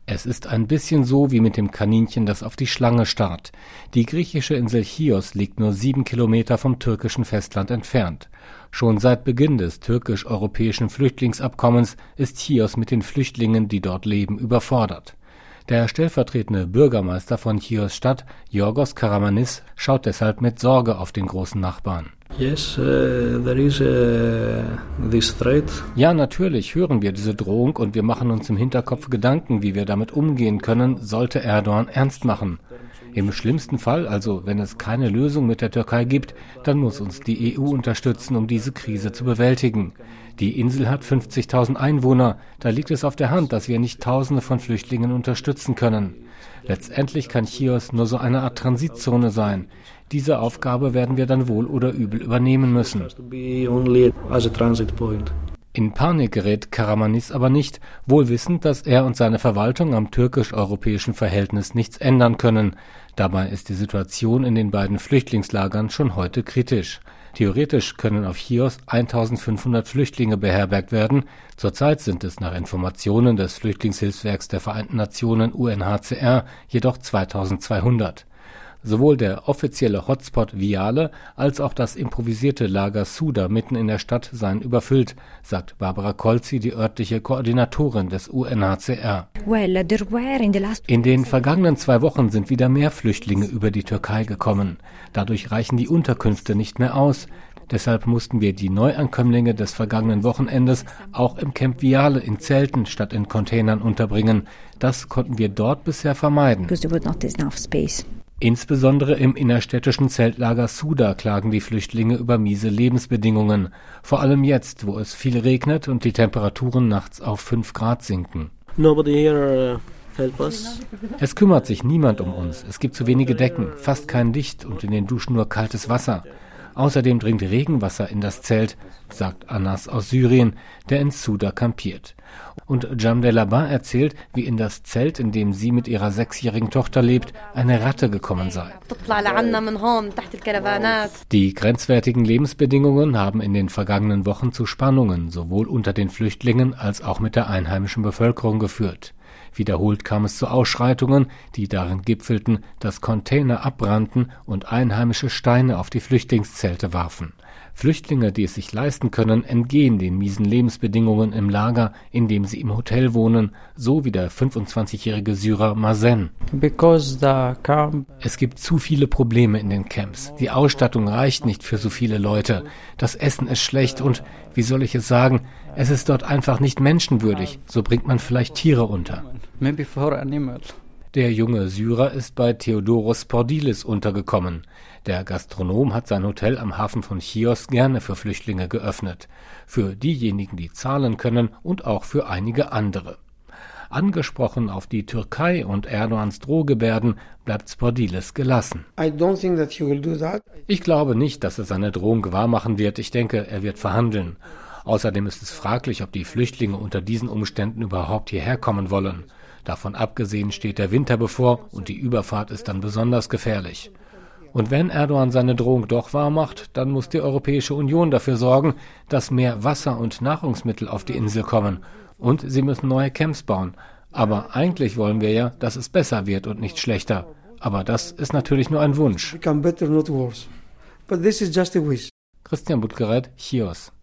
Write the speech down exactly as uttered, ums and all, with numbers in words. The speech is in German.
Es ist ein bisschen so wie mit dem Kaninchen, das auf die Schlange starrt. Die griechische Insel Chios liegt nur sieben Kilometer vom türkischen Festland entfernt. Schon seit Beginn des türkisch-europäischen Flüchtlingsabkommens ist Chios mit den Flüchtlingen, die dort leben, überfordert. Der stellvertretende Bürgermeister von Chios Stadt, Yorgos Karamanis, schaut deshalb mit Sorge auf den großen Nachbarn. Yes, uh, there is uh, this threat. Ja, natürlich hören wir diese Drohung und wir machen uns im Hinterkopf Gedanken, wie wir damit umgehen können, sollte Erdogan ernst machen. Im schlimmsten Fall, also wenn es keine Lösung mit der Türkei gibt, dann muss uns die E U unterstützen, um diese Krise zu bewältigen. Die Insel hat fünfzigtausend Einwohner, da liegt es auf der Hand, dass wir nicht Tausende von Flüchtlingen unterstützen können. Letztendlich kann Chios nur so eine Art Transitzone sein. Diese Aufgabe werden wir dann wohl oder übel übernehmen müssen. In Panik gerät Karamanis aber nicht, wohl wissend, dass er und seine Verwaltung am türkisch-europäischen Verhältnis nichts ändern können. Dabei ist die Situation in den beiden Flüchtlingslagern schon heute kritisch. Theoretisch können auf Chios eintausendfünfhundert Flüchtlinge beherbergt werden. Zurzeit sind es nach Informationen des Flüchtlingshilfswerks der Vereinten Nationen U N H C R jedoch zweitausendzweihundert. Sowohl der offizielle Hotspot Viale als auch das improvisierte Lager Suda mitten in der Stadt seien überfüllt, sagt Barbara Kolzi, die örtliche Koordinatorin des U N H C R. In den vergangenen zwei Wochen sind wieder mehr Flüchtlinge über die Türkei gekommen. Dadurch reichen die Unterkünfte nicht mehr aus. Deshalb mussten wir die Neuankömmlinge des vergangenen Wochenendes auch im Camp Viale in Zelten statt in Containern unterbringen. Das konnten wir dort bisher vermeiden. Insbesondere im innerstädtischen Zeltlager Suda klagen die Flüchtlinge über miese Lebensbedingungen. Vor allem jetzt, wo es viel regnet und die Temperaturen nachts auf fünf Grad sinken. Es kümmert sich niemand um uns. Es gibt zu wenige Decken, fast kein Licht und in den Duschen nur kaltes Wasser. Außerdem dringt Regenwasser in das Zelt, sagt Anas aus Syrien, der in Suda kampiert. Und Jamdelaba erzählt, wie in das Zelt, in dem sie mit ihrer sechsjährigen Tochter lebt, eine Ratte gekommen sei. Die grenzwertigen Lebensbedingungen haben in den vergangenen Wochen zu Spannungen sowohl unter den Flüchtlingen als auch mit der einheimischen Bevölkerung geführt. Wiederholt kam es zu Ausschreitungen, die darin gipfelten, dass Container abbrannten und Einheimische Steine auf die Flüchtlingszelte warfen. Flüchtlinge, die es sich leisten können, entgehen den miesen Lebensbedingungen im Lager, in dem sie im Hotel wohnen, so wie der fünfundzwanzigjährige Syrer Mazen. Es gibt zu viele Probleme in den Camps. Die Ausstattung reicht nicht für so viele Leute. Das Essen ist schlecht und, wie soll ich es sagen, es ist dort einfach nicht menschenwürdig. So bringt man vielleicht Tiere unter. Der junge Syrer ist bei Theodoros Spordilis untergekommen. Der Gastronom hat sein Hotel am Hafen von Chios gerne für Flüchtlinge geöffnet. Für diejenigen, die zahlen können und auch für einige andere. Angesprochen auf die Türkei und Erdogans Drohgebärden bleibt Spordilis gelassen. Ich glaube nicht, dass er seine Drohung wahrmachen wird. Ich denke, er wird verhandeln. Außerdem ist es fraglich, ob die Flüchtlinge unter diesen Umständen überhaupt hierher kommen wollen. Davon abgesehen steht der Winter bevor und die Überfahrt ist dann besonders gefährlich. Und wenn Erdogan seine Drohung doch wahrmacht, dann muss die Europäische Union dafür sorgen, dass mehr Wasser und Nahrungsmittel auf die Insel kommen. Und sie müssen neue Camps bauen. Aber eigentlich wollen wir ja, dass es besser wird und nicht schlechter. Aber das ist natürlich nur ein Wunsch. Christian Buttgereit, Chios.